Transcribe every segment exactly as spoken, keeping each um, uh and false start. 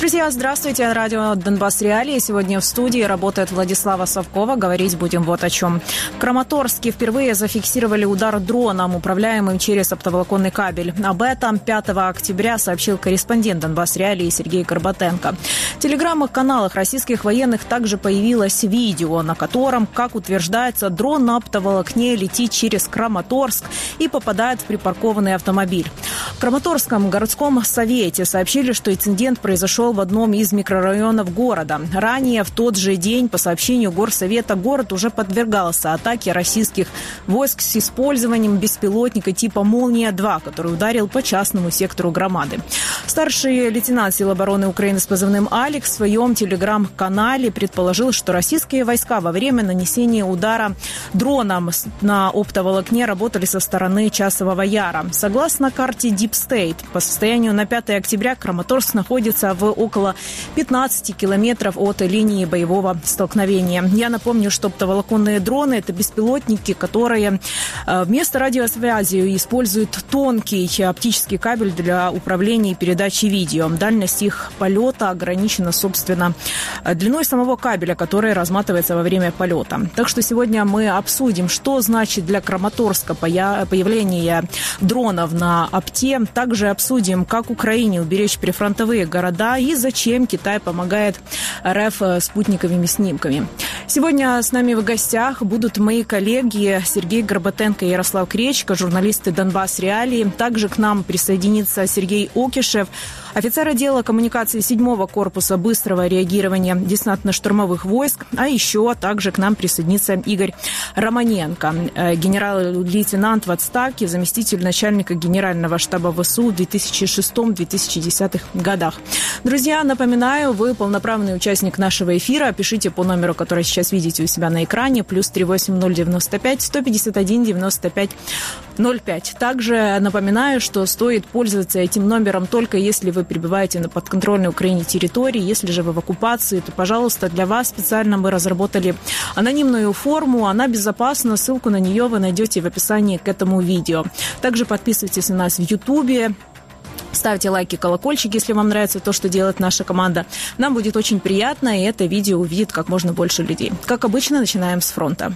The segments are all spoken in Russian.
Друзья, здравствуйте. Радио «Донбасс Реалии». Сегодня в студии работает Владислава Совкова. Говорить будем вот о чем. В Краматорске впервые зафиксировали удар дроном, управляемым через оптоволоконный кабель. Об этом пятого октября сообщил корреспондент «Донбасс Реалии» Сергей Горбатенко. В телеграм-каналах российских военных также появилось видео, на котором, как утверждается, дрон на оптоволокне летит через Краматорск и попадает в припаркованный автомобиль. В Краматорском городском совете сообщили, что инцидент произошел в одном из микрорайонов города. Ранее, в тот же день, по сообщению горсовета, город уже подвергался атаке российских войск с использованием беспилотника типа «Молния-два», который ударил по частному сектору громады. Старший лейтенант сил обороны Украины с позывным «Алекс» в своем телеграм-канале предположил, что российские войска во время нанесения удара дроном на оптоволокне работали со стороны Часового Яра. Согласно карте Deep State, по состоянию на пятое октября Краматорск находится в около пятнадцати километров от линии боевого столкновения. Я напомню, что оптоволоконные дроны – это беспилотники, которые вместо радиосвязи используют тонкий оптический кабель для управления и передачи видео. Дальность их полета ограничена, собственно, длиной самого кабеля, который разматывается во время полета. Так что сегодня мы обсудим, что значит для Краматорска появление дронов на опте. Также обсудим, как Украине уберечь прифронтовые города и зачем Китай помогает РФ спутниковыми снимками. Сегодня с нами в гостях будут мои коллеги Сергей Горбатенко и Ярослав Кречко, журналисты «Донбасс Реалии». Также к нам присоединится Сергей Окишев, офицер отдела коммуникации седьмого корпуса быстрого реагирования десантно-штурмовых войск. А еще также к нам присоединится Игорь Романенко, генерал-лейтенант в отставке, заместитель начальника генерального штаба ВСУ в две тысячи шестом — две тысячи десятых годах. Друзья, напоминаю, вы полноправный участник нашего эфира. Пишите по номеру, который сейчас видите у себя на экране, плюс три восемь ноль девяносто пять сто пятьдесят один девяносто пять ноль пять. Также напоминаю, что стоит пользоваться этим номером только если вы пребываете на подконтрольной Украине территории. Если же вы в оккупации, то, пожалуйста, для вас специально мы разработали анонимную форму. Она безопасна. Ссылку на нее вы найдете в описании к этому видео. Также подписывайтесь на нас в Ютубе. Ставьте лайки, колокольчик, если вам нравится то, что делает наша команда. Нам будет очень приятно, и это видео увидит как можно больше людей. Как обычно, начинаем с фронта.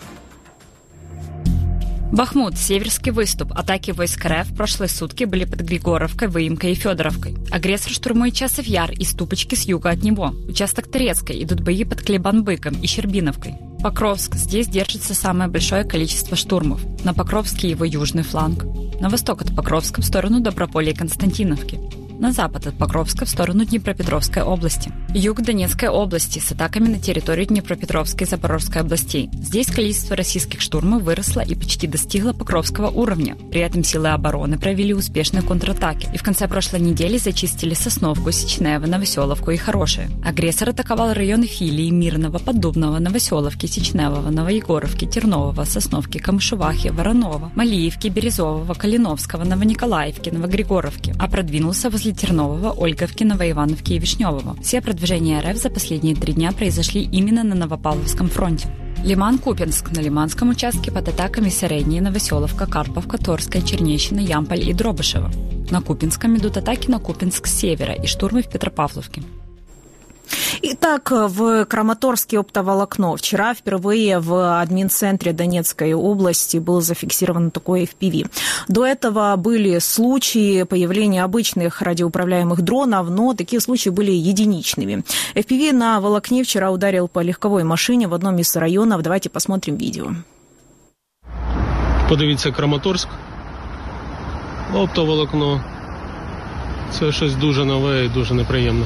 Бахмут, Северский выступ. Атаки войск РФ в прошлые сутки были под Григоровкой, Выемкой и Федоровкой. Агрессор штурмует Часов Яр и Ступочки с юга от него. Участок Торецкой, идут бои под Клебан-Быком и Щербиновкой. Покровск. Здесь держится самое большое количество штурмов. На Покровске его южный фланг. На восток от Покровска в сторону Доброполя и Константиновки. На запад от Покровска в сторону Днепропетровской области. Юг Донецкой области с атаками на территорию Днепропетровской и Запорожской областей. Здесь количество российских штурмов выросло и почти достигло Покровского уровня. При этом силы обороны провели успешные контратаки и в конце прошлой недели зачистили Сосновку, Сечнево, Новоселовку и Хорошее. Агрессор атаковал районы Филии, Мирного, Поддубного, Новоселовки, Сечневого, Новоегоровки, Тернового, Сосновки, Камышевахи, Воронова, Малиевки, Березового, Калиновского, Новониколаевки, Новогригоровки, а продвинулся возле Тернового, Ольговки, Новоивановки и Вишневого. Все продвижения РФ за последние три дня произошли именно на Новопавловском фронте. Лиман-Купинск. На Лиманском участке под атаками Средняя, Новоселовка, Карповка, Торская, Чернещина, Ямполь и Дробышево. На Купинском идут атаки на Купинск с севера и штурмы в Петропавловке. Итак, в Краматорске оптоволокно. Вчера впервые в админцентре Донецкой области был зафиксирован такой эф пи ви. До этого были случаи появления обычных радиоуправляемых дронов, но такие случаи были единичными. эф пи ви на волокне вчера ударил по легковой машине в одном из районов. Давайте посмотрим видео. Подивіться, Краматорськ. Оптоволокно. Це щось дуже нове і дуже неприємне.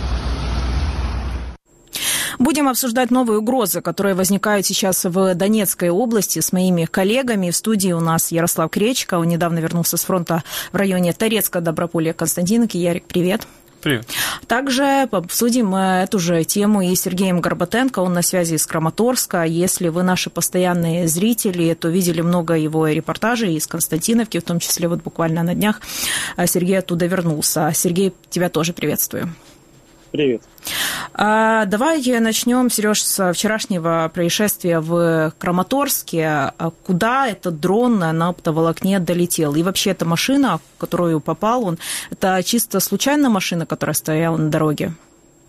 Будем обсуждать новые угрозы, которые возникают сейчас в Донецкой области с моими коллегами. В студии у нас Ярослав Кречко. Он недавно вернулся с фронта в районе Торецка, Доброполя, Константиновки. Ярик, привет. Привет. Также обсудим эту же тему и с Сергеем Горбатенко. Он на связи из Краматорска. Если вы наши постоянные зрители, то видели много его репортажей из Константиновки, в том числе вот буквально на днях Сергей оттуда вернулся. Сергей, тебя тоже приветствую. Привет. А, давай начнем, Сереж, с вчерашнего происшествия в Краматорске. Куда этот дрон на оптоволокне долетел? И вообще эта машина, в которую попал он, это чисто случайная машина, которая стояла на дороге?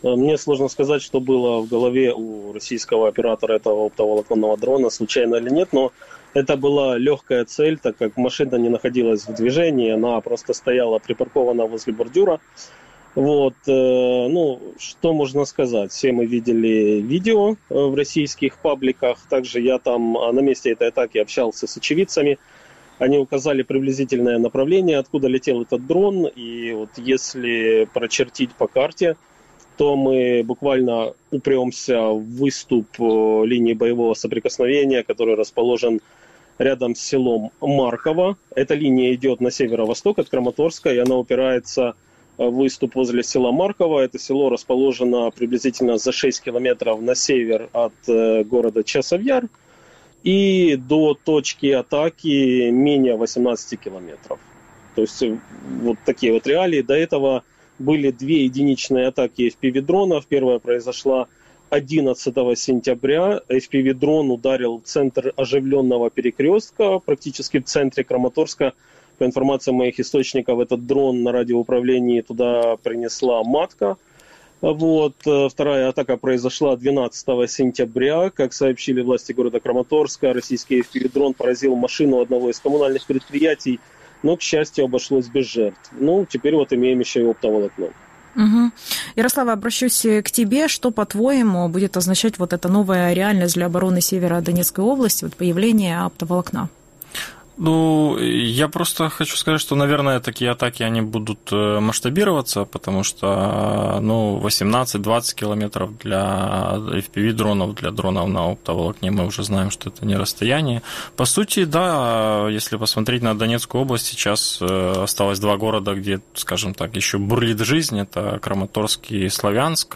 Мне сложно сказать, что было в голове у российского оператора этого оптоволоконного дрона, случайно или нет, но это была легкая цель, так как машина не находилась в движении, она просто стояла припаркована возле бордюра. Вот, ну, что можно сказать? Все мы видели видео в российских пабликах, также я там на месте этой атаки общался с очевидцами. Они указали приблизительное направление, откуда летел этот дрон, и вот если прочертить по карте, то мы буквально упремся в выступ линии боевого соприкосновения, который расположен рядом с селом Марково. Эта линия идет на северо-восток от Краматорска, и она упирается в выступ возле села Марково. Это село расположено приблизительно за шесть километров на север от города Часов-Яр, и до точки атаки менее восемнадцать километров. То есть вот такие вот реалии. До этого были две единичные атаки эф пи ви-дронов. Первая произошла одиннадцатого сентября. эф пи ви-дрон ударил в центр оживленного перекрестка, практически в центре Краматорска. По информации моих источников, этот дрон на радиоуправлении туда принесла матка. Вот. Вторая атака произошла двенадцатого сентября. Как сообщили власти города Краматорска, российский эф пи ви-дрон поразил машину одного из коммунальных предприятий, но, к счастью, обошлось без жертв. Ну, теперь вот имеем еще и оптоволокно. Угу. Ярослав, обращусь к тебе. Что, по-твоему, будет означать вот эта новая реальность для обороны севера Донецкой области, вот появление оптоволокна? Ну, я просто хочу сказать, что, наверное, такие атаки, они будут масштабироваться, потому что, ну, восемнадцать-двадцать километров для эф пи ви-дронов, для дронов на оптоволокне, мы уже знаем, что это не расстояние. По сути, да, если посмотреть на Донецкую область, сейчас осталось два города, где, скажем так, еще бурлит жизнь, это Краматорск и Славянск.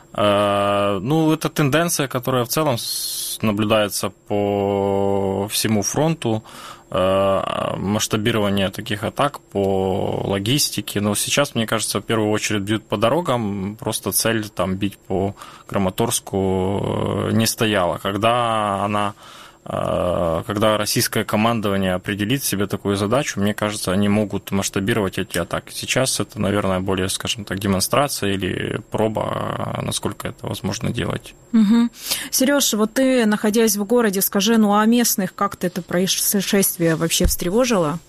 Ну, это тенденция, которая в целом наблюдается по всему фронту, масштабирование таких атак по логистике. Но сейчас, мне кажется, в первую очередь бьют по дорогам, просто цель там бить по Краматорску не стояла. Когда она когда российское командование определит себе такую задачу, мне кажется, они могут масштабировать эти атаки. Сейчас это, наверное, более, скажем так, демонстрация или проба, насколько это возможно делать. Угу. Сереж, вот ты, находясь в городе, скажи, ну а местных как-то это происшествие вообще встревожило?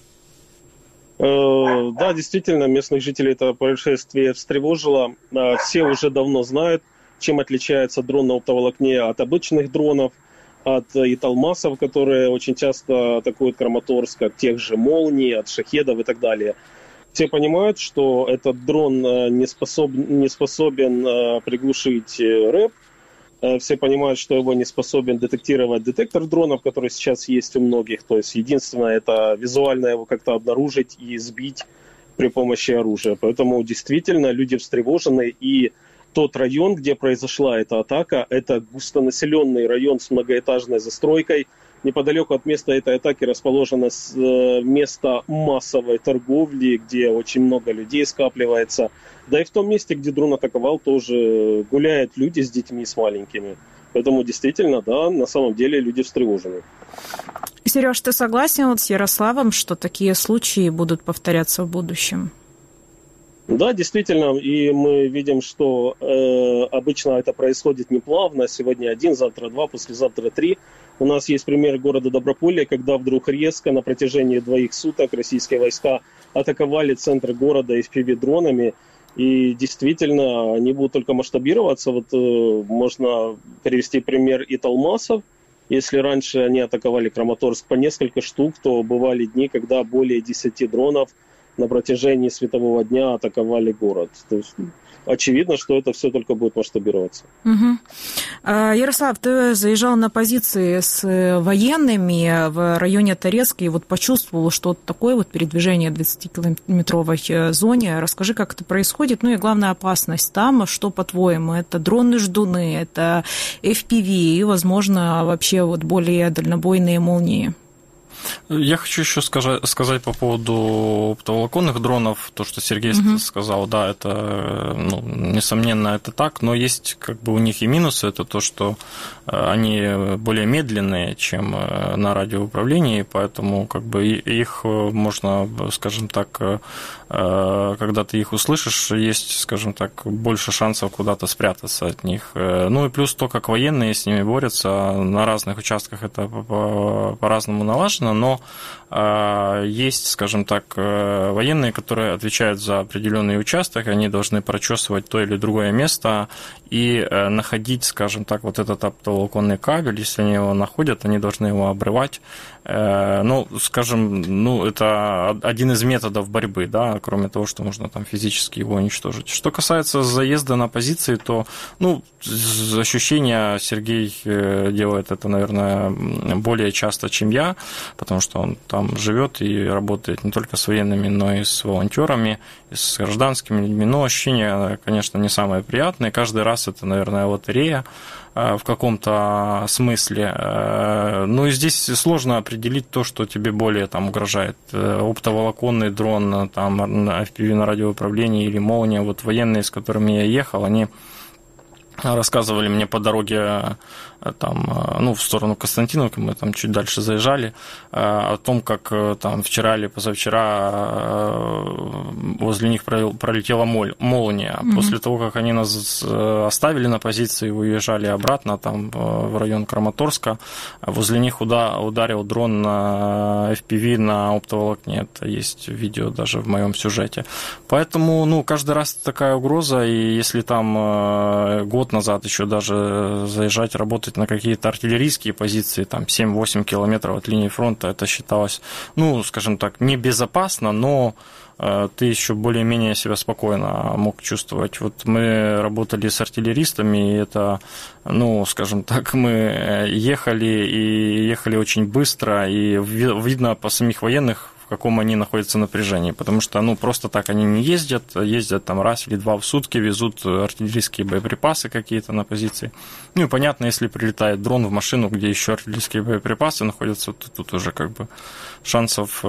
Да, действительно, местных жителей это происшествие встревожило. Все уже давно знают, чем отличается дрон на оптоволокне от обычных дронов, от италмасов, которые очень часто атакуют Краматорск, от тех же молний, от шахедов и так далее. Все понимают, что этот дрон не, способ, не способен приглушить рэп. Все понимают, что его не способен детектировать детектор дронов, который сейчас есть у многих. То есть единственное, это визуально его как-то обнаружить и сбить при помощи оружия. Поэтому действительно люди встревожены, и тот район, где произошла эта атака, это густонаселенный район с многоэтажной застройкой. Неподалеку от места этой атаки расположено место массовой торговли, где очень много людей скапливается. Да и в том месте, где дрон атаковал, тоже гуляют люди с детьми, с маленькими. Поэтому действительно, да, на самом деле люди встревожены. Сереж, ты согласен вот с Ярославом, что такие случаи будут повторяться в будущем? Да, действительно, и мы видим, что э, обычно это происходит не плавно. Сегодня один, завтра два, послезавтра три. У нас есть пример города Доброполье, когда вдруг резко на протяжении двоих суток российские войска атаковали центр города эф пи ви-дронами. И действительно, они будут только масштабироваться. Вот э, можно привести пример италмасов. Если раньше они атаковали Краматорск по несколько штук, то бывали дни, когда более десяти дронов на протяжении светового дня атаковали город. То есть очевидно, что это все только будет масштабироваться. Угу. Ярослав, ты заезжал на позиции с военными в районе Торецка и вот почувствовал, что такое вот передвижение в двадцатикилометровой зоне. Расскажи, как это происходит, ну и главная опасность там, что, по-твоему, это дроны-ждуны, это эф пи ви и, возможно, вообще вот более дальнобойные молнии? Я хочу еще сказать, сказать по поводу оптоволоконных дронов, то, что Сергей угу. сказал, да, это, ну, несомненно, это так, но есть как бы у них и минусы, это то, что они более медленные, чем на радиоуправлении, поэтому как бы их можно, скажем так, когда ты их услышишь, есть, скажем так, больше шансов куда-то спрятаться от них. Ну и плюс то, как военные с ними борются, на разных участках это по-разному налажено, но есть, скажем так, военные, которые отвечают за определенный участок, они должны прочесывать то или другое место и находить, скажем так, вот этот оптоволоконный кабель, если они его находят, они должны его обрывать. Ну, скажем, ну, это один из методов борьбы, да, кроме того, что можно там физически его уничтожить. Что касается заезда на позиции, то, ну, ощущения Сергей делает это, наверное, более часто, чем я, потому что он там живет и работает не только с военными, но и с волонтерами, и с гражданскими людьми. Но ощущения, конечно, не самые приятные. Каждый раз это, наверное, лотерея в каком-то смысле. Ну и здесь сложно определить то, что тебе более там угрожает. Оптоволоконный дрон, там, эф пи ви на радиоуправлении или молния. Вот военные, с которыми я ехал, они рассказывали мне по дороге там, ну, в сторону Константиновки, мы там чуть дальше заезжали, о том, как там вчера или позавчера возле них пролетела молния. Mm-hmm. После того, как они нас оставили на позиции и уезжали обратно там, в район Краматорска, возле них ударил дрон на эф пи ви на оптоволокне. Это есть видео даже в моем сюжете. Поэтому, ну, каждый раз такая угроза, и если там год назад еще даже заезжать, работать на какие-то артиллерийские позиции, там семь-восемь километров от линии фронта, это считалось, ну, скажем так, небезопасно, но ты еще более-менее себя спокойно мог чувствовать. Вот мы работали с артиллеристами, и это, ну, скажем так, мы ехали, и ехали очень быстро, и видно по самих военных, в каком они находятся напряжении, потому что, ну, просто так они не ездят, ездят там раз или два в сутки, везут артиллерийские боеприпасы какие-то на позиции. Ну, и понятно, если прилетает дрон в машину, где еще артиллерийские боеприпасы находятся, то тут уже как бы шансов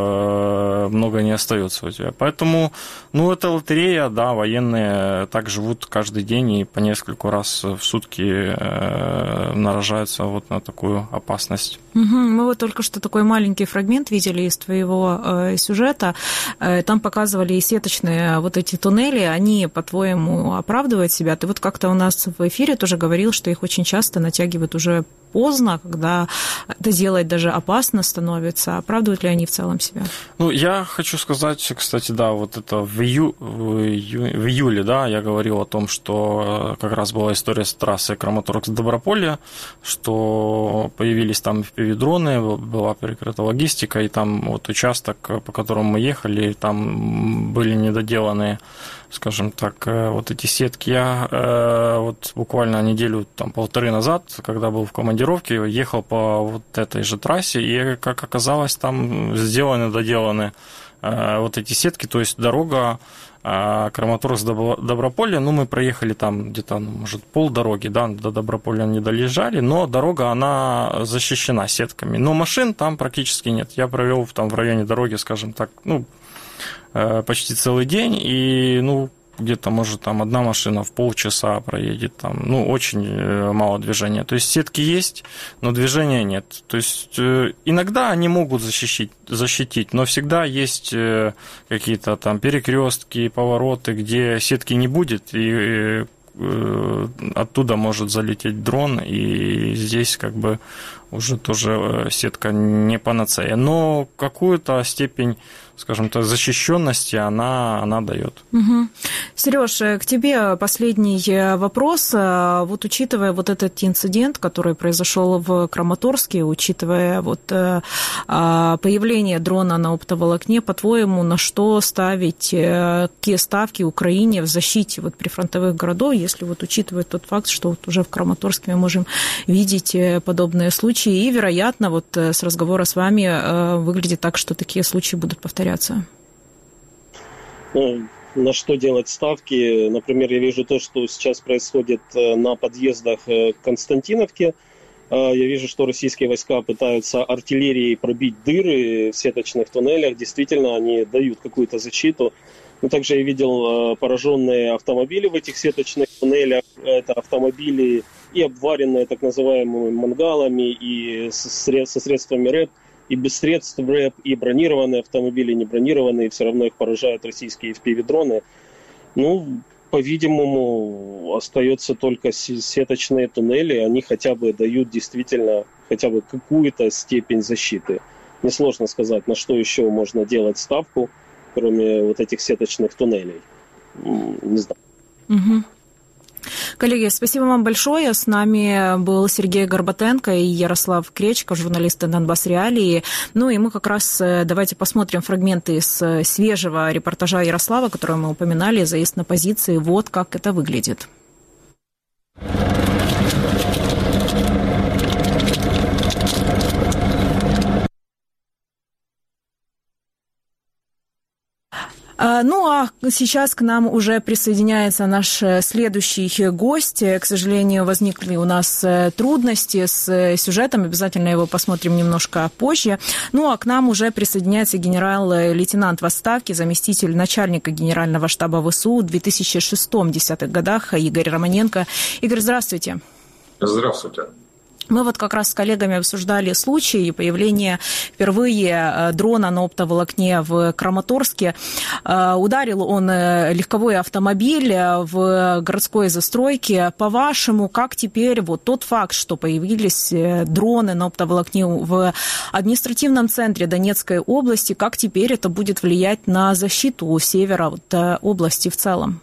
много не остается у тебя. Поэтому, ну, это лотерея, да, военные так живут каждый день и по нескольку раз в сутки наражаются вот на такую опасность. Угу. Мы вот только что такой маленький фрагмент видели из твоего сюжета. Там показывали и сеточные вот эти туннели, они, по-твоему, оправдывают себя? Ты вот как-то у нас в эфире тоже говорил, что их очень часто натягивают уже поздно, когда это делать даже опасно становится. Оправдывают ли они в целом себя? Ну, я хочу сказать, кстати, да, вот это в, ию... в, ию... в июле, да, я говорил о том, что как раз была история с трассой Краматорск-Доброполье, что появились там эф пи ви-дроны, была перекрыта логистика, и там вот участок, по которому мы ехали, там были недоделанные, скажем так, вот эти сетки. Я вот буквально неделю, там, полторы назад, когда был в командировке, ехал по вот этой же трассе, и, как оказалось, там сделаны, доделаны вот эти сетки, то есть дорога Краматорск-Доброполье, ну, мы проехали там где-то, ну, может, полдороги, да, до Доброполя не доезжали, но дорога, она защищена сетками, но машин там практически нет. Я провел там в районе дороги, скажем так, ну, почти целый день, и, ну, где-то, может, там одна машина в полчаса проедет, там, ну, очень мало движения. То есть сетки есть, но движения нет. То есть иногда они могут защитить, защитить, но всегда есть какие-то там перекрестки, повороты, где сетки не будет, и оттуда может залететь дрон, и здесь как бы уже тоже сетка не панацея. Но какую-то степень, скажем так, защищенности она, она дает. Угу. Сереж, к тебе последний вопрос. Вот учитывая вот этот инцидент, который произошел в Краматорске, учитывая вот появление дрона на оптоволокне, по-твоему, на что ставить, какие ставки Украине в защите вот прифронтовых городов, если вот учитывать тот факт, что вот уже в Краматорске мы можем видеть подобные случаи, и, вероятно, вот с разговора с вами выглядит так, что такие случаи будут повторяться? Ну, на что делать ставки? Например, я вижу то, что сейчас происходит на подъездах к Константиновке. Я вижу, что российские войска пытаются артиллерией пробить дыры в сеточных туннелях. Действительно, они дают какую-то защиту. Но также я видел пораженные автомобили в этих сеточных туннелях. Это автомобили и обваренные так называемыми мангалами, и со средствами РЭП, и без средств РЭП, и бронированные автомобили, не бронированные. Все равно их поражают российские эф пи ви-дроны. Ну, по-видимому, остаются только сеточные туннели. Они хотя бы дают действительно хотя бы какую-то степень защиты. Несложно сказать, на что еще можно делать ставку, кроме вот этих сеточных туннелей. Не знаю. Угу. Коллеги, спасибо вам большое. С нами был Сергей Горбатенко и Ярослав Кречко, журналисты Донбасс Реалии. Ну и мы как раз давайте посмотрим фрагменты из свежего репортажа Ярослава, который мы упоминали, заезд на позиции. Вот как это выглядит. Ну, а сейчас к нам уже присоединяется наш следующий гость. К сожалению, возникли у нас трудности с сюжетом. Обязательно его посмотрим немножко позже. Ну, а к нам уже присоединяется генерал-лейтенант в отставке, заместитель начальника Генерального штаба ВСУ в две тысячи шестом — две тысячи десятых годах Игорь Романенко. Игорь, здравствуйте. Здравствуйте. Мы вот как раз с коллегами обсуждали случай появления впервые дрона на оптоволокне в Краматорске. Ударил он легковой автомобиль в городской застройке. По-вашему, как теперь вот тот факт, что появились дроны на оптоволокне в административном центре Донецкой области, как теперь это будет влиять на защиту севера вот, области в целом?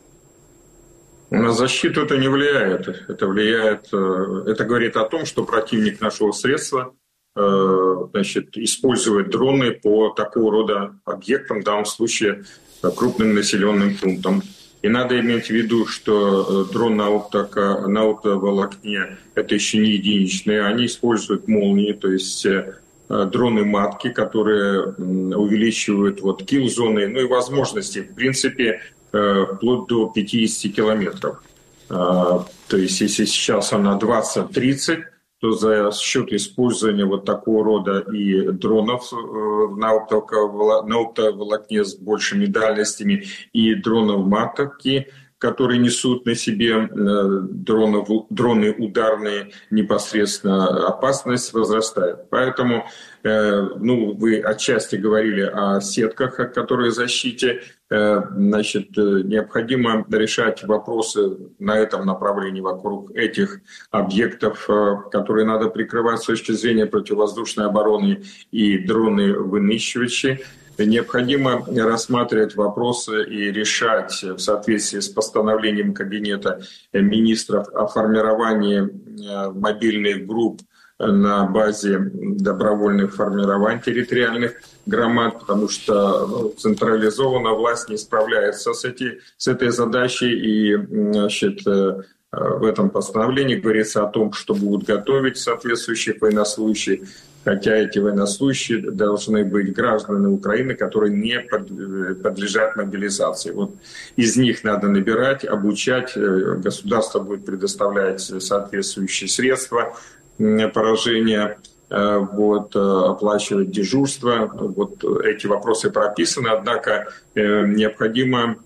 На защиту это не влияет. Это влияет, это говорит о том, что противник нашего средства, значит, использует дроны по такого рода объектам, в данном случае крупным населенным пунктам. И надо иметь в виду, что дрон на, оптока, на оптоволокне — это еще не единичные, они используют молнии, то есть дроны-матки, которые увеличивают вот килл-зоны, ну и возможности, в принципе, вплоть до пятидесяти километров. То есть если сейчас она двадцать-тридцать, то за счет использования вот такого рода и дронов на оптоволокне с большими дальностями, и дронов матки, которые несут на себе дроны, дроны ударные, непосредственно опасность возрастает. Поэтому ну, вы отчасти говорили о сетках, о которой защите. Значит, необходимо решать вопросы на этом направлении вокруг этих объектов, которые надо прикрывать с точки зрения противовоздушной обороны, и дроны-вынищивачи. Необходимо рассматривать вопросы и решать в соответствии с постановлением Кабинета министров о формировании мобильных групп на базе добровольных формирований территориальных громад, потому что ну, централизованно власть не справляется с, эти, с этой задачей. И значит, в этом постановлении говорится о том, что будут готовить соответствующих военнослужащих, хотя эти военнослужащие должны быть гражданами Украины, которые не подлежат мобилизации. Вот из них надо набирать, обучать, государство будет предоставлять соответствующие средства поражения, вот, оплачивать дежурство. Вот эти вопросы прописаны, однако необходимо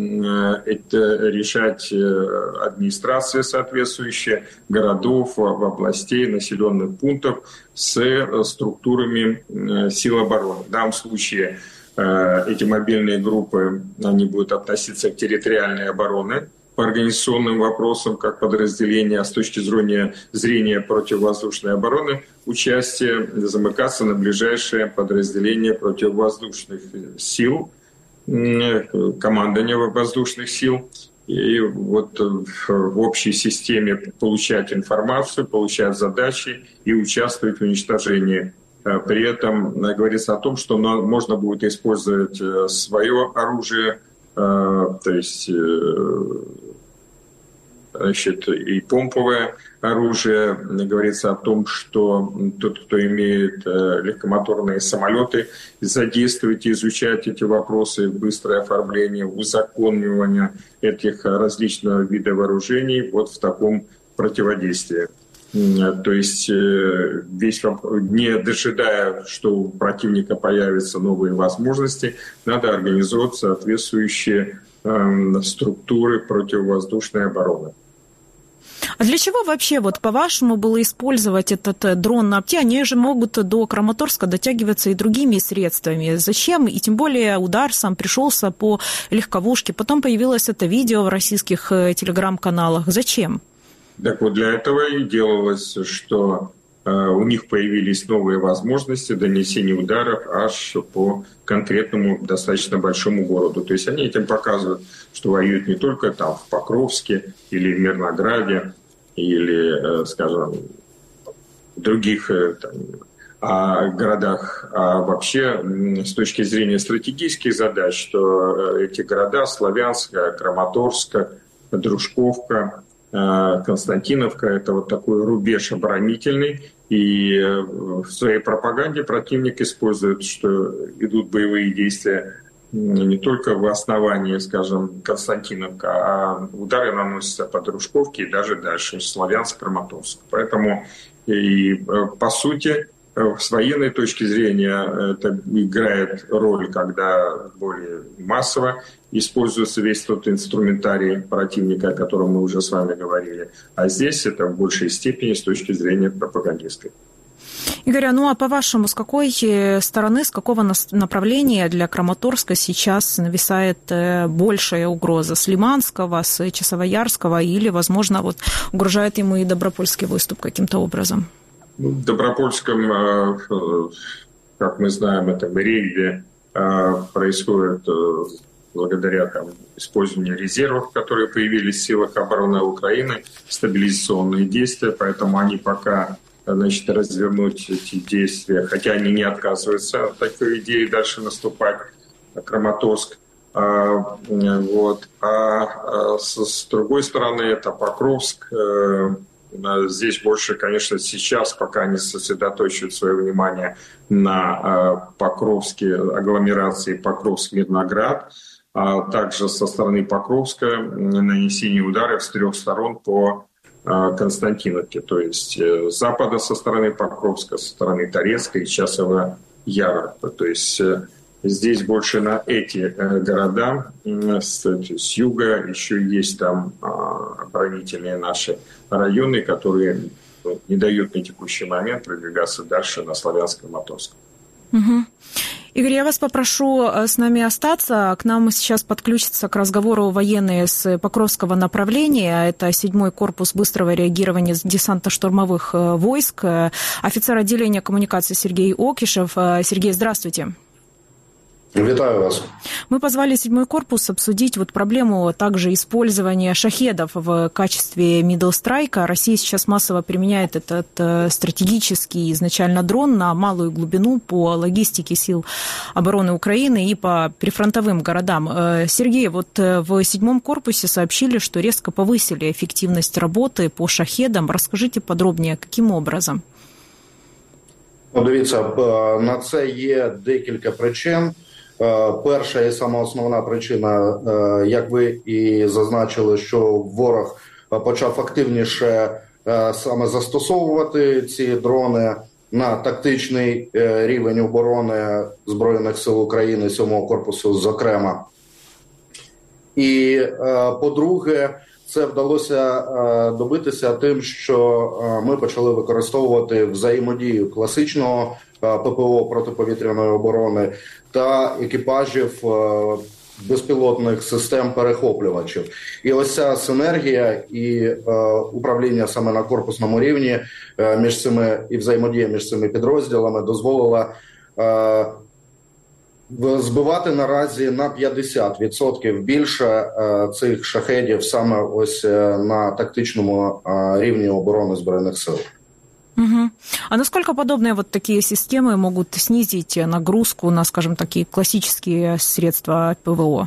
это решать администрации соответствующие городов, областей, населенных пунктов с структурами сил обороны. В данном случае эти мобильные группы, они будут относиться к территориальной обороне по организационным вопросам, как подразделения, а с точки зрения, зрения противовоздушной обороны участие замыкаться на ближайшее подразделение противовоздушных сил, командование воздушных сил, и вот в общей системе получать информацию, получать задачи и участвовать в уничтожении. При этом говорится о том, что можно будет использовать свое оружие, то есть значит, и помповое оружие. Говорится о том, что тот, кто имеет легкомоторные самолеты, задействовать и изучать эти вопросы, быстрое оформление, узаконивание этих различных видов вооружений вот в таком противодействии. То есть весь, не дожидая, что у противника появятся новые возможности, надо организовать соответствующие структуры противовоздушной обороны. А для чего вообще, вот по-вашему, было использовать этот дрон на Опте? Они же могут до Краматорска дотягиваться и другими средствами. Зачем? И тем более удар сам пришелся по легковушке. Потом появилось это видео в российских телеграм-каналах. Зачем? Так вот, для этого и делалось, что э, у них появились новые возможности донесения ударов аж по конкретному достаточно большому городу. То есть они этим показывают, что воюют не только там в Покровске или в Мирнограде, или, э, скажем, в других э, там, а, городах, а вообще с точки зрения стратегических задач, что эти города Славянск, Краматорск, Дружковка, Константиновка – это вот такой рубеж оборонительный, и в своей пропаганде противник использует, что идут боевые действия не только в основании, скажем, Константиновка, а удары наносятся по Дружковке и даже дальше, Славянск, Краматорск. Поэтому и по сути с военной точки зрения это играет роль, когда более массово используется весь тот инструментарий противника, о котором мы уже с вами говорили. А здесь это в большей степени с точки зрения пропагандистской. Игорь, ну а по-вашему, с какой стороны, с какого направления для Краматорска сейчас нависает большая угроза? С Лиманского, с Часовоярского или, возможно, вот угрожает ему и Добропольский выступ каким-то образом? В Добропольском, как мы знаем, это в рейде происходит благодаря там, использованию резервов, которые появились в силах обороны Украины, стабилизационные действия, поэтому они пока, значит, развернуть эти действия, хотя они не отказываются от такой идеи дальше наступать на Краматорск. А, вот. а с, с другой стороны, это Покровск. Здесь больше, конечно, сейчас, пока они сосредоточивают свое внимание на Покровске, агломерации Покровск-Мирноград, а также со стороны Покровска нанесение ударов с трех сторон по Константиновке, то есть с запада со стороны Покровска, со стороны Торецка и Часового Яра. То есть здесь больше на эти города, с, с юга еще есть там оборонительные наши районы, которые ну, не дают на текущий момент продвигаться дальше на Славянск-Краматорск. Угу. Игорь, я вас попрошу с нами остаться. К нам сейчас подключатся к разговору военные с Покровского направления. Это седьмой корпус быстрого реагирования десантно-штурмовых войск. Офицер отделения коммуникации Сергей Окишев. Сергей, здравствуйте. Витаю вас. Мы позвали седьмой корпус обсудить вот проблему также использования шахедов в качестве middle strike. Россия сейчас массово применяет этот стратегический изначально дрон на малую глубину по логистике сил обороны Украины и по прифронтовым городам. Сергей, вот в седьмом корпусе сообщили, что резко повысили эффективность работы по шахедам. Расскажите подробнее, каким образом? Ну, дивіться, на це є декілька причин. Перша і сама основна причина, як ви і зазначили, що ворог почав активніше саме застосовувати ці дрони на тактичний рівень оборони Збройних сил України, сьомого корпусу зокрема. І, по-друге, це вдалося добитися тим, що ми почали використовувати взаємодію класичного ППО протиповітряної оборони та екіпажів безпілотних систем-перехоплювачів. І ось ця синергія і управління саме на корпусному рівні між цими і взаємодія між цими підрозділами дозволила збивати наразі на п'ятдесят відсотків більше цих шахедів саме ось на тактичному рівні оборони Збройних сил. Угу. А насколько подобные вот такие системы могут снизить нагрузку на, скажем, такие классические средства ПВО?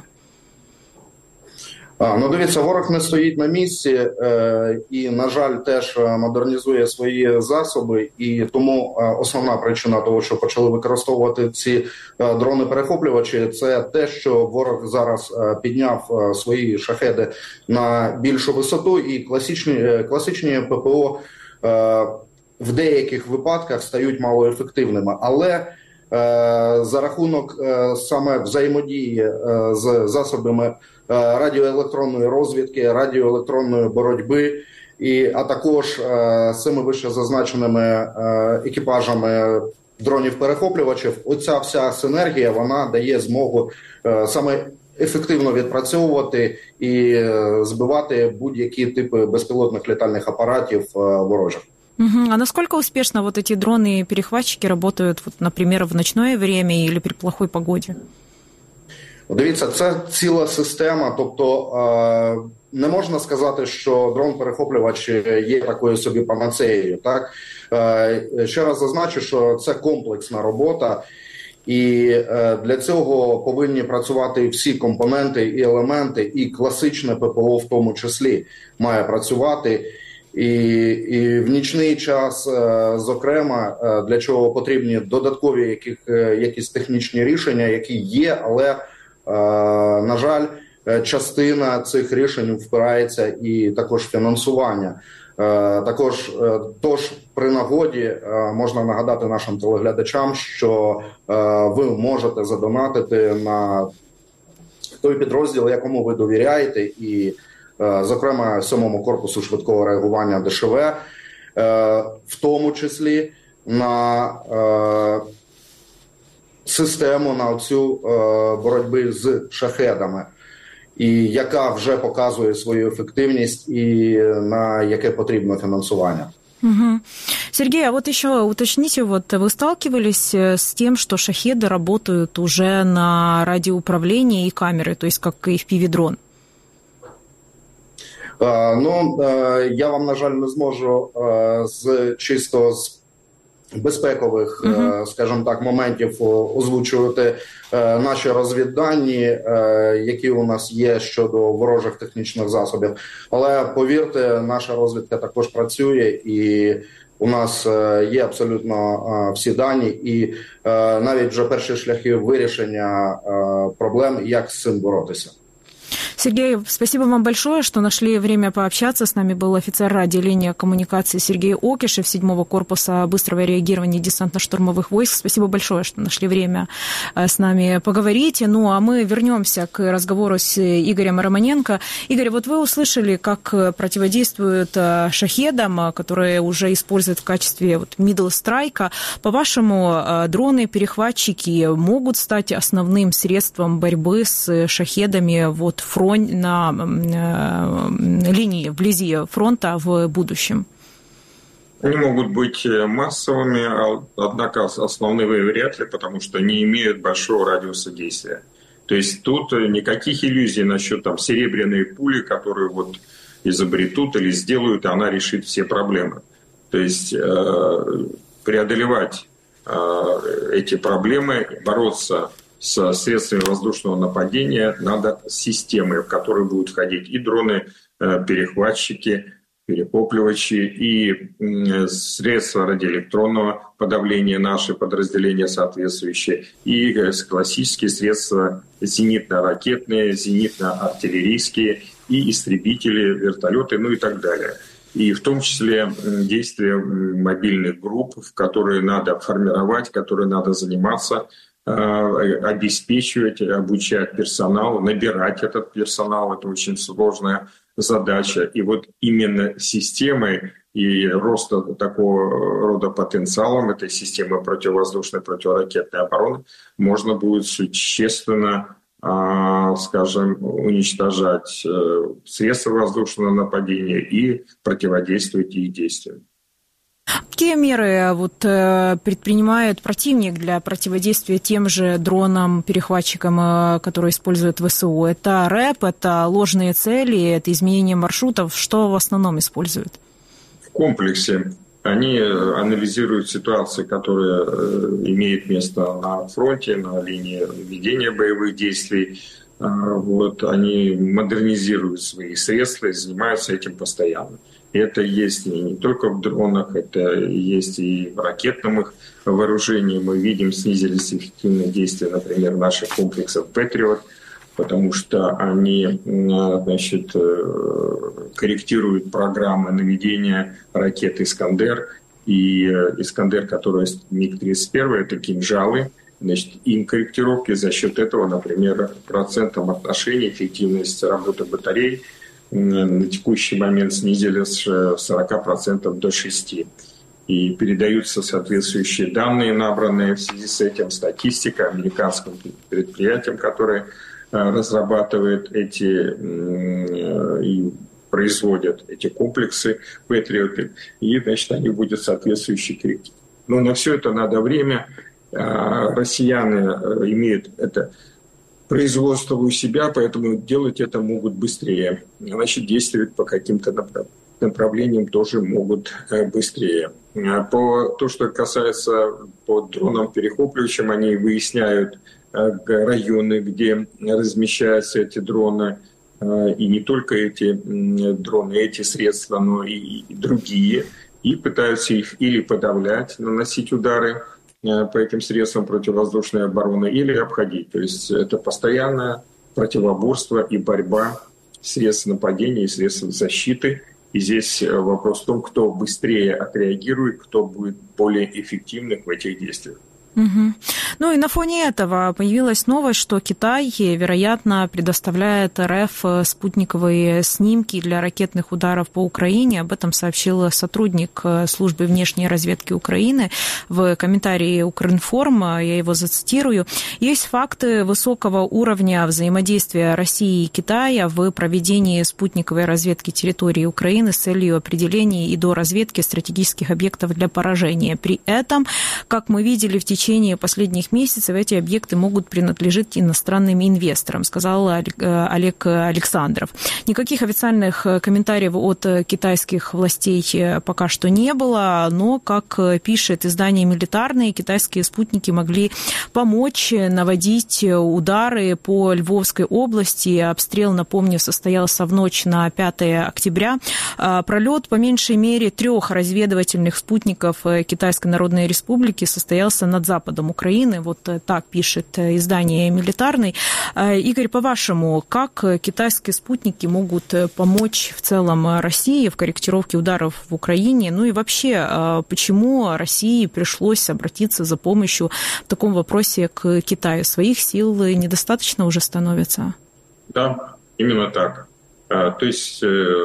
А, ну, дивіться, ворог не стоїть на місці е, і, на жаль, теж модернізує свої засоби, і тому е, основна причина того, що почали використовувати ці е, дрони-перехоплювачі, це те, що ворог зараз е, підняв е, свої шахеди на більшу висоту, і класичні, е, класичні ППО в деяких випадках стають малоефективними. Але за рахунок саме взаємодії з засобами радіоелектронної розвідки, радіоелектронної боротьби, і, а також з цими вище зазначеними екіпажами дронів-перехоплювачів, оця вся синергія, вона дає змогу саме ефективно відпрацьовувати і збивати будь-які типи безпілотних літальних апаратів ворожих. Угу. А насколько успешно вот эти дроны-перехватчики работают, вот, например, в ночное время или при плохой погоде? Дивіться, це ціла система, тобто не можна сказати, що дрон-перехоплювач є такою собі панацеєю. Так? Ще раз зазначу, що це комплексна робота, і для цього повинні працювати всі компоненти і елементи, і класичне ППО в тому числі має працювати. І, і в нічний час, зокрема, для чого потрібні додаткові яких, якісь технічні рішення, які є, але, на жаль, частина цих рішень впирається і також фінансування. Також, тож при нагоді можна нагадати нашим телеглядачам, що ви можете задонатити на той підрозділ, якому ви довіряєте, і зокрема сьомому корпусу швидкого реагування Де Ше Ве, в тому числі на систему, на цю боротьбі з шахедами, і яка вже показує свою ефективність і на яке потрібно фінансування. Угу. Сергей, а вот еще уточните, вот вы сталкивались с тем, что шахеды работают уже на радиоуправлении и камеры, то есть как эф пі ві-дрон? Ну, я вам, на жаль, не зможу з чисто з безпекових, uh-huh. скажімо так, моментів озвучувати наші розвіддані, які у нас є щодо ворожих технічних засобів. Але, повірте, наша розвідка також працює, і у нас є абсолютно всі дані, і навіть вже перші шляхи вирішення проблем, як з цим боротися. Сергей, спасибо вам большое, что нашли время пообщаться. С нами был офицер радиолинии коммуникации Сергей Окишев, седьмого корпуса быстрого реагирования десантно-штурмовых войск. Спасибо большое, что нашли время с нами поговорить. Ну, а мы вернемся к разговору с Игорем Романенко. Игорь, вот вы услышали, как противодействуют шахедам, которые уже используют в качестве вот, middle strike. По-вашему, дроны-перехватчики могут стать основным средством борьбы с шахедами вот, фронт, на линии вблизи фронта в будущем? Они могут быть массовыми, однако основными вряд ли, потому что не имеют большого радиуса действия. То есть тут никаких иллюзий насчет там, серебряной пули, которую вот изобретут или сделают, и она решит все проблемы. То есть э, преодолевать э, эти проблемы, бороться с средствами воздушного нападения надо системой, в которую будут входить и дроны-перехватчики, перехватчики, и средства радиоэлектронного подавления, наши подразделения соответствующие, и классические средства зенитно-ракетные, зенитно-артиллерийские, и истребители, вертолеты, ну и так далее. И в том числе действия мобильных групп, в которые надо формировать, которые надо заниматься, обеспечивать, обучать персонал, набирать этот персонал. Это очень сложная задача. И вот именно системой и роста такого рода потенциалом этой системы противовоздушной, противоракетной обороны можно будет существенно, скажем, уничтожать средства воздушного нападения и противодействовать их действиям. Какие меры вот, предпринимает противник для противодействия тем же дронам-перехватчикам, которые используют вэ эс у? Это рэп, это ложные цели, это изменение маршрутов. Что в основном используют? В комплексе они анализируют ситуации, которые имеют место на фронте, на линии ведения боевых действий. Вот, они модернизируют свои средства и занимаются этим постоянно. Это есть и не только в дронах, это есть и в ракетном их вооружении. Мы видим, снизились эффективные действия, например, наших комплексов «Патриот». потому что они, значит, корректируют программы наведения ракет «Искандер». И «Искандер», который миг тридцать один, это кинжалы. Значит, им корректировки за счет этого, например, процентом отношений эффективность работы батарей на текущий момент снизились с сорок процентов до шесть процентов. И передаются соответствующие данные, набранные в связи с этим, статистика американским предприятиям, которые разрабатывают эти и производят эти комплексы Патриоты, и, значит, они будут соответствующие корректировки. Но на все это надо время. Россияне имеют это производство у себя, поэтому делать это могут быстрее. Значит, действовать по каким-то направлениям тоже могут быстрее. По то, что касается по дронам-перехоплювачам, они выясняют районы, где размещаются эти дроны, и не только эти дроны, эти средства, но и другие, и пытаются их или подавлять, наносить удары по этим средствам противовоздушной обороны, или обходить. То есть это постоянное противоборство и борьба средств нападения и средств защиты. И здесь вопрос в том, кто быстрее отреагирует, кто будет более эффективным в этих действиях. Угу. Ну и на фоне этого появилась новость, что Китай, вероятно, предоставляет РФ спутниковые снимки для ракетных ударов по Украине. Об этом сообщил сотрудник службы внешней разведки Украины в комментарии Укринформ. Я его зацитирую. Есть факты высокого уровня взаимодействия России и Китая в проведении спутниковой разведки территории Украины с целью определения и доразведки стратегических объектов для поражения. При этом, как мы видели в течение В течение последних месяцев эти объекты могут принадлежать иностранным инвесторам, сказал Олег Александров. Никаких официальных комментариев от китайских властей пока что не было, но, как пишет издание «Милитарные», китайские спутники могли помочь наводить удары по Львовской области. Обстрел, напомню, состоялся в ночь на пятое октября. Пролет по меньшей мере трех разведывательных спутников Китайской Народной Республики состоялся над западом Украины. Вот так пишет издание «Милитарный». Игорь, по-вашему, как китайские спутники могут помочь в целом России в корректировке ударов в Украине? Ну и вообще, почему России пришлось обратиться за помощью в таком вопросе к Китаю? Своих сил недостаточно уже становится? Да, именно так. То есть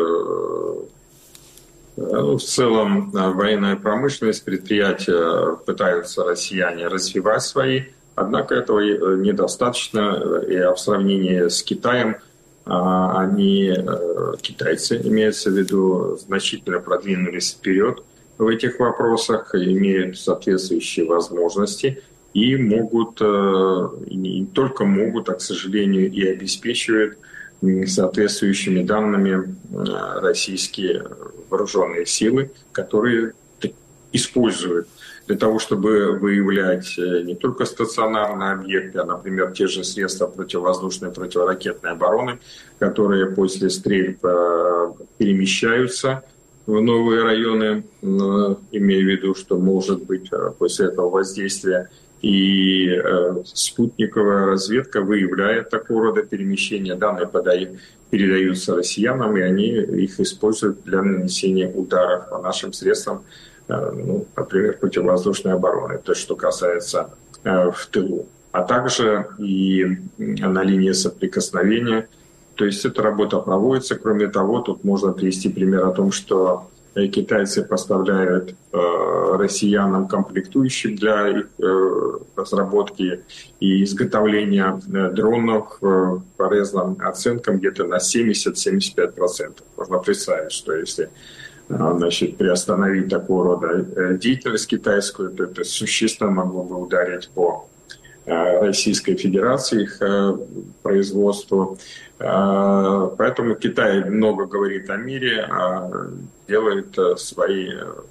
в целом военная промышленность, предприятия пытаются россияне развивать свои, однако этого недостаточно. И в сравнении с Китаем они, китайцы, имеется в виду, значительно продвинулись вперед в этих вопросах, имеют соответствующие возможности и могут, и не только могут, а, к сожалению, и обеспечивают соответствующими данными российские вооруженные силы, которые используют для того, чтобы выявлять не только стационарные объекты, а, например, те же средства противовоздушной, противоракетной обороны, которые после стрельб перемещаются в новые районы, имея в виду, что может быть после этого воздействия. И э, спутниковая разведка выявляет такого рода перемещения. Данные подают, передаются россиянам, и они их используют для нанесения ударов по нашим средствам, э, ну, например, противовоздушной обороны. То, что касается э, в тылу. А также и на линии соприкосновения. То есть эта работа проводится. Кроме того, тут можно привести пример о том, что китайцы поставляют э, россиянам комплектующие для их э, разработки и изготовления э, дронов э, по разным оценкам где-то на семьдесят-семьдесят пять процентов. Можно представить, что если э, значит, приостановить такого рода деятельность китайскую, то это существенно могло бы ударить по Российской Федерации, их производству. Поэтому Китай много говорит о мире, делает свои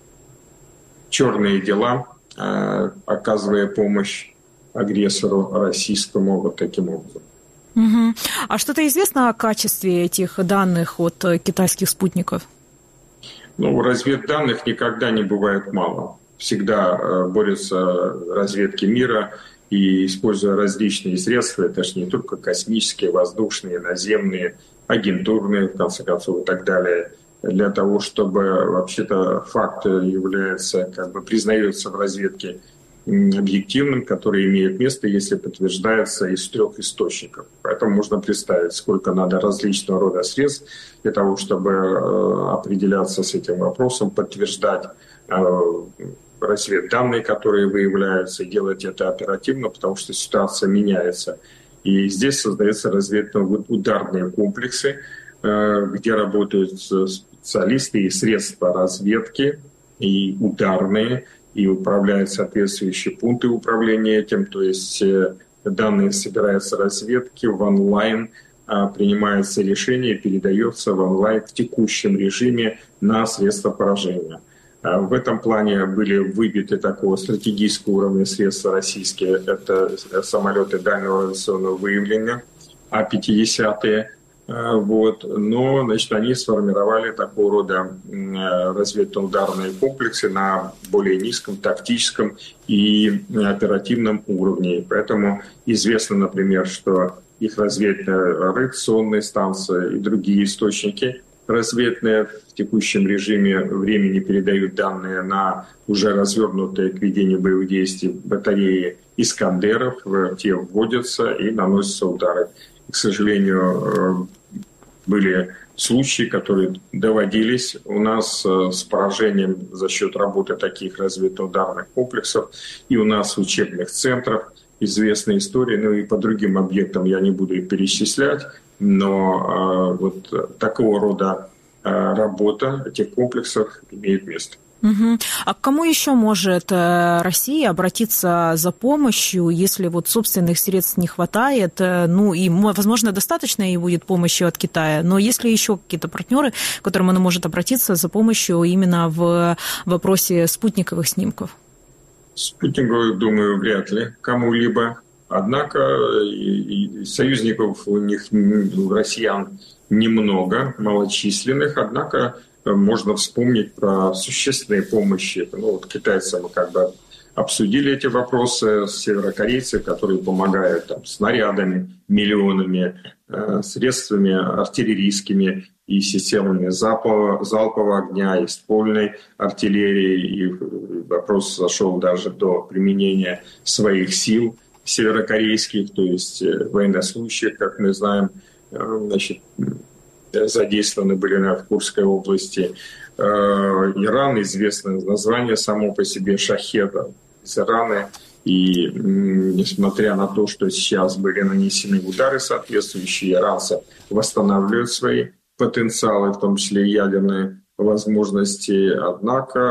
черные дела, оказывая помощь агрессору российскому вот таким образом. Угу. А что-то известно о качестве этих данных от китайских спутников? Ну, разведданных никогда не бывает мало. всегда борются разведки мира и используя различные средства, это же не только космические, воздушные, наземные, агентурные, в конце концов, и так далее, для того, чтобы вообще-то факт является, как бы признается в разведке объективным, который имеет место, если подтверждается из трех источников. Поэтому можно представить, сколько надо различного рода средств для того, чтобы определяться с этим вопросом, подтверждать разведданные, которые выявляются, и делать это оперативно, потому что ситуация меняется. И здесь создаются разведно-ударные комплексы, где работают специалисты и средства разведки, и ударные, и управляют соответствующие пункты управления этим. То есть данные собираются разведки в онлайн, принимается решение, передается в онлайн в текущем режиме на средства поражения. В этом плане были выбиты такого стратегического уровня средства российские. Это самолеты дальнего авиационного выявления А пятьдесят. Вот. Но, значит, они сформировали такого рода разведно-ударные комплексы на более низком тактическом и оперативном уровне. Поэтому известно, например, что их разведно-радиационные станции и другие источники разведные в текущем режиме времени передают данные на уже развернутые к ведению боевых действий батареи «Искандеров». Те вводятся и наносятся удары. И, к сожалению, были случаи, которые доводились у нас с поражением за счет работы таких разведно-ударных комплексов. И у нас в учебных центрах известная история, ну и по другим объектам я не буду их перечислять, но вот такого рода работа этих комплексов имеет место. Угу. А к кому еще может Россия обратиться за помощью, если вот собственных средств не хватает? Ну и, возможно, достаточно и будет помощи от Китая, но есть ли еще какие-то партнеры, к которым она может обратиться за помощью именно в вопросе спутниковых снимков? Спутниковых, думаю, вряд ли кому-либо. Однако и, и союзников у них, у россиян, немного, малочисленных, однако можно вспомнить про существенные помощи. Ну, вот китайцы мы как бы обсудили эти вопросы, северокорейцы, которые помогают там, снарядами, миллионами, э, средствами артиллерийскими и системами залпового, залпового огня, и ствольной артиллерии. И вопрос зашел даже до применения своих сил северокорейских, то есть военнослужащих, как мы знаем, значит, задействованы были в Курской области. Иран, известное название само по себе «Шахеда» из Ирана. И несмотря на то, что сейчас были нанесены удары соответствующие, иранцы восстанавливают свои потенциалы, в том числе и ядерные возможности, однако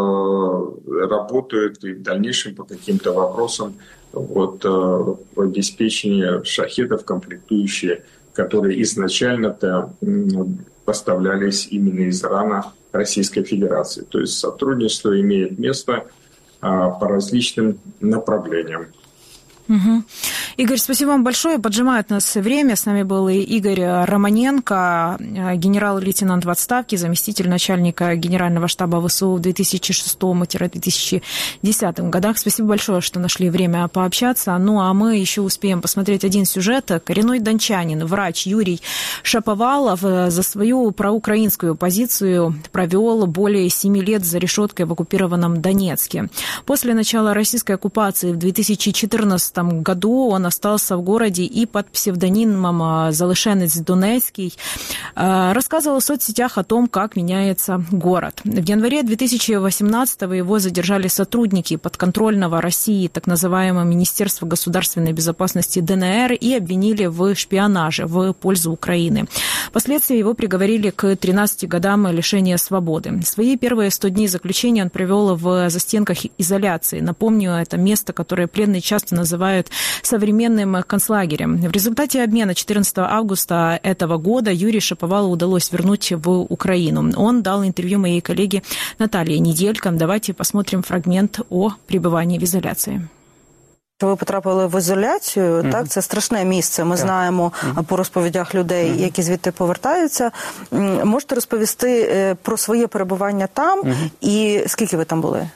работают и в дальнейшем по каким-то вопросам вот, в обеспечении шахедов, комплектующие, которые изначально-то поставлялись именно из Ирана Российской Федерации. То есть сотрудничество имеет место а, по различным направлениям. Угу. Игорь, спасибо вам большое. Поджимает нас время. С нами был Игорь Романенко, генерал-лейтенант в отставке, заместитель начальника Генерального штаба ВСУ в две тысячи шестом — две тысячи десятом годах. Спасибо большое, что нашли время пообщаться. Ну, а мы еще успеем посмотреть один сюжет. Коренной дончанин, врач Юрий Шаповалов за свою проукраинскую позицию провел более семи лет за решеткой в оккупированном Донецке. После начала российской оккупации в две тысячи четырнадцатом году он остался в городе и под псевдонимом Залышенец Донецкий рассказывал в соцсетях о том, как меняется город. В январе две тысячи восемнадцатого его задержали сотрудники подконтрольного России так называемого Министерства государственной безопасности ДНР и обвинили в шпионаже в пользу Украины. Впоследствии его приговорили к тринадцати годам лишения свободы. Свои первые сто дней заключения он провел в застенках изоляции. Напомню, это место, которое пленные часто называют современным концлагерем. В результате обмена четырнадцатого августа этого года Юрию Шаповалову удалось вернуть в Украину. Он дал интервью моей коллеге Наталье Неделько. Давайте посмотрим фрагмент о пребывании в изоляції. Ви потрапили в ізоляцію, mm-hmm. так? Це страшне місце. Ми yeah. знаємо mm-hmm. по розповідях людей, mm-hmm. які звідти повертаються. Можете розповісти про своє перебування там mm-hmm. і скільки ви там були?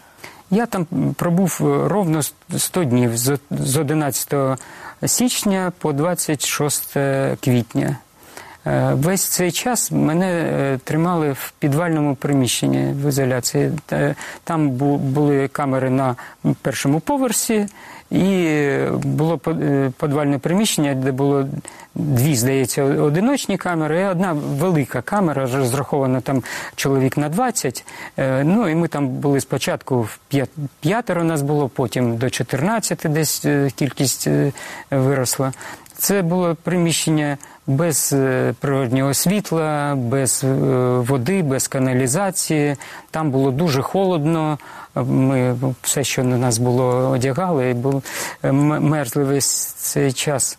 Я там пробув ровно сто днів, з одинадцятого січня по двадцять шосте квітня. Весь цей час мене тримали в підвальному приміщенні в ізоляції. Там були камери на першому поверсі, і було підвальне приміщення, де було дві, здається, одиночні камери, і одна велика камера, розрахована там чоловік на двадцять. Ну, і ми там були спочатку, п'ятеро нас було, потім до чотирнадцяти десь кількість виросла. Це було приміщення без природнього світла, без води, без каналізації. Там було дуже холодно. Ми все, що на нас було, одягали, і було, мерзли весь цей час.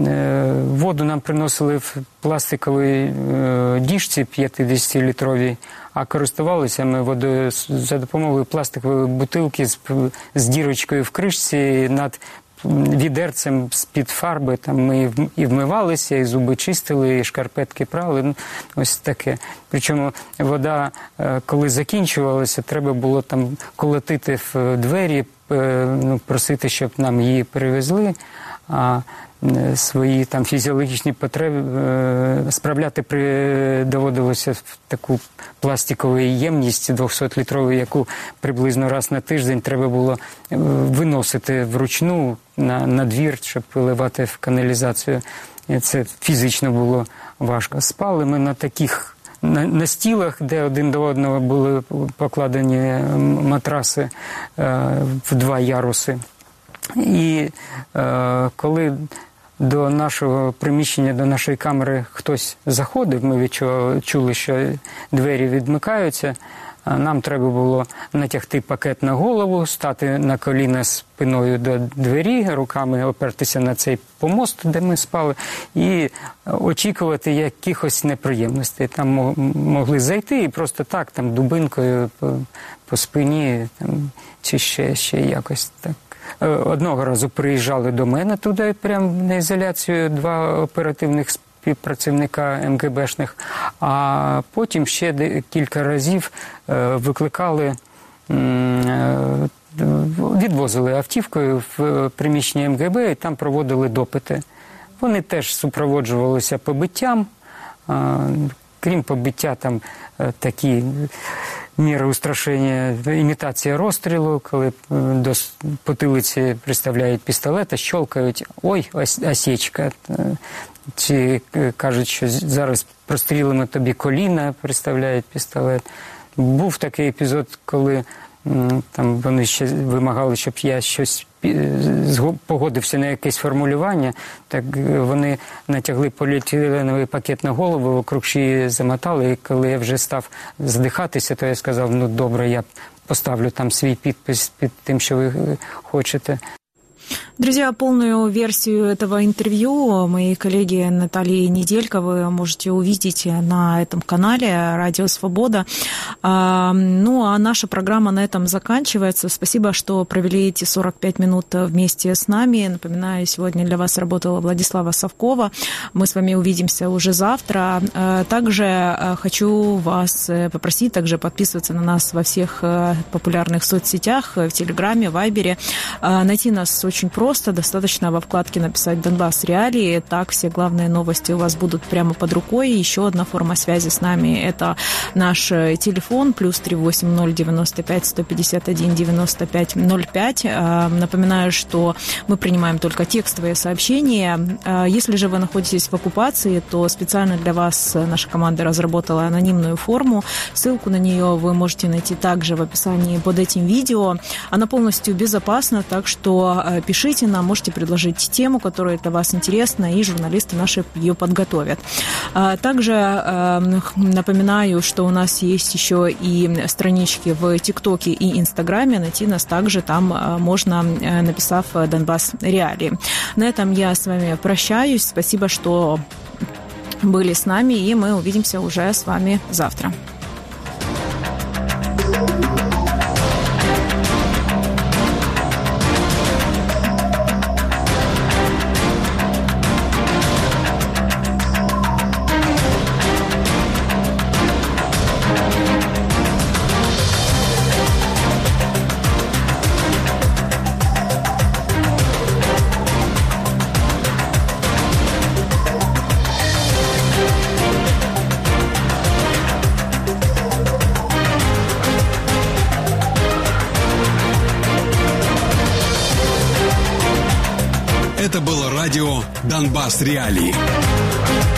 Воду нам приносили в пластиковій діжці п'ятдесятилітровій, а користувалися ми водою за допомогою пластикової бутилки з, з дірочкою в кришці над відерцем з-під фарби. Там ми і вмивалися, і зуби чистили, і шкарпетки прали. Ну, ось таке. Причому вода, коли закінчувалася, треба було там колотити в двері, ну, просити, щоб нам її перевезли. А свої там фізіологічні потреби справляти при... доводилося в таку пластикову ємність двохсотлітрову, яку приблизно раз на тиждень треба було виносити вручну на, на двір, щоб виливати в каналізацію. І це фізично було важко. Спали ми на таких на, на стілах, де один до одного були покладені матраси в два яруси. І е, коли до нашого приміщення, до нашої камери хтось заходив, ми відчули, що двері відмикаються, нам треба було натягти пакет на голову, стати на коліна спиною до двері, руками опертися на цей помост, де ми спали, і очікувати якихось неприємностей. Там могли зайти і просто так, там дубинкою по, по спині, там, чи ще, ще якось так. Одного разу приїжджали до мене туди, прямо на ізоляцію, два оперативних співпрацівника ем ге бешних, а потім ще кілька разів викликали, відвозили автівкою в приміщення ем ге бе і там проводили допити. Вони теж супроводжувалися побиттям, крім побиття, там такі міри устрашення, імітація розстрілу, коли до потилиці приставляють пістолет, щелкають, ой, осечка. Чи кажуть, що зараз прострілимо тобі коліна, приставляють пістолет. Був такий епізод, коли там вони ще вимагали, щоб я щось погодився на якесь формулювання, так вони натягли поліетиленовий пакет на голову, вокруг шиї замотали, і коли я вже став здихатися, то я сказав, ну добре, я поставлю там свій підпис під тим, що ви хочете. Друзья, полную версию этого интервью моей коллеги Натальи Неделько вы можете увидеть на этом канале «Радио Свобода». Ну, а наша программа на этом заканчивается. Спасибо, что провели эти сорок пять минут вместе с нами. Напоминаю, сегодня для вас работала Владислава Совкова. Мы с вами увидимся уже завтра. Также хочу вас попросить также подписываться на нас во всех популярных соцсетях, в Телеграме, Вайбере. Найти нас очень просто. Просто достаточно во вкладке написать «Донбасс Реалии». Так все главные новости у вас будут прямо под рукой. Еще одна форма связи с нами – это наш телефон плюс три восемь ноль девяносто пять сто пятьдесят один девяносто пять ноль пять. Напоминаю, что мы принимаем только текстовые сообщения. Если же вы находитесь в оккупации, то специально для вас наша команда разработала анонимную форму. Ссылку на нее вы можете найти также в описании под этим видео. Она полностью безопасна, так что пишите нам, можете предложить тему, которая для вас интересна, и журналисты наши ее подготовят. Также напоминаю, что у нас есть еще и странички в ТикТоке и Инстаграме. Найти нас также там можно, написав «Донбасс Реалии». На этом я с вами прощаюсь. Спасибо, что были с нами, и мы увидимся уже с вами завтра. Это было радио «Донбасс Реалии».